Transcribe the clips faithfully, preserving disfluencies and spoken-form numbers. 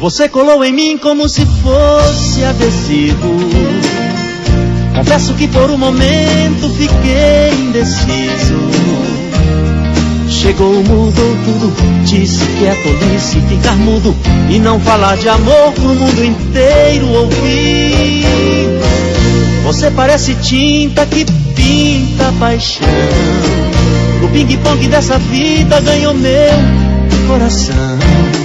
Você colou em mim como se fosse adesivo. Confesso que por um momento fiquei indeciso. Chegou, mudou tudo, disse que é tolice ficar mudo e não falar de amor pro mundo inteiro ouvir. Você parece tinta que pinta paixão. O ping-pong dessa vida ganhou meu coração.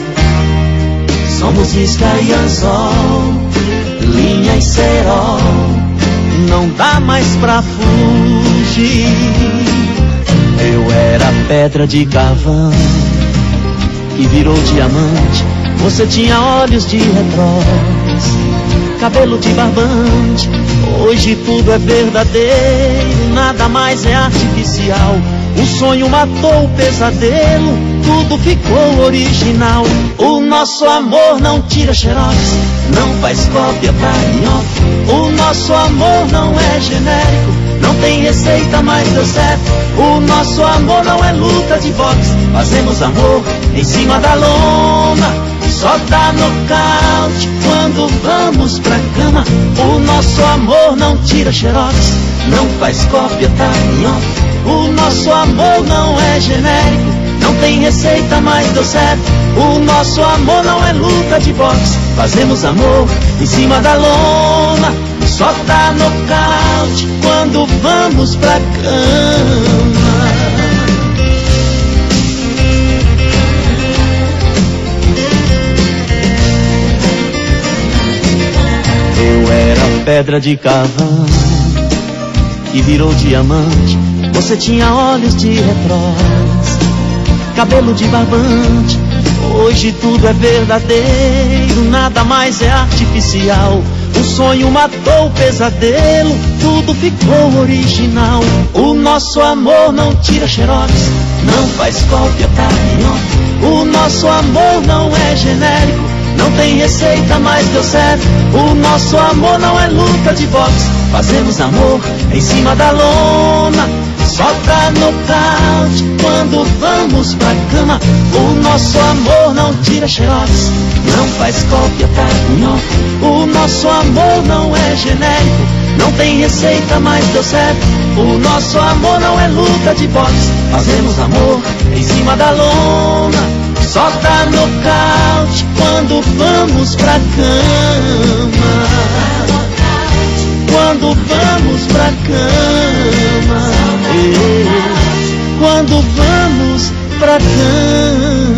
Somos isca e anzol, linha e cerol, não dá mais pra fugir. Eu era pedra de carvão que virou diamante. Você tinha olhos de retrós, cabelo de barbante. Hoje tudo é verdadeiro, nada mais é artificial. O sonho matou o pesadelo, tudo ficou original. O nosso amor não tira xerox, não faz cópia pra nhoque. O nosso amor não é genérico, não tem receita, mas deu certo. O nosso amor não é luta de boxe, fazemos amor em cima da lona. Só dá nocaute quando vamos pra cama. O nosso amor não tira xerox, não faz cópia, tá nhoque. O nosso amor não é genérico, não tem receita, mas deu certo. O nosso amor não é luta de boxe, fazemos amor em cima da lona. Só dá nocaute quando vamos pra cama. Eu era pedra de carvão que virou diamante. Você tinha olhos de retrós, cabelo de barbante. Hoje tudo é verdadeiro, nada mais é artificial. O sonho matou o pesadelo, tudo ficou original. O nosso amor não tira xerox, não faz cópia, tá nhoque. O nosso amor não é genérico, não tem receita, mas deu certo. O nosso amor não é luta de boxe, fazemos amor em cima da lona. Só dá nocaute quando vamos pra cama. O nosso amor não tira xerox, não faz cópia, tá nhoque. O nosso amor não é genérico, não tem receita, mas deu certo. O nosso amor não é luta de boxe, fazemos amor em cima da lona. Só dá nocaute quando vamos pra cama. Quando vamos pra cama, quando vamos pra cama.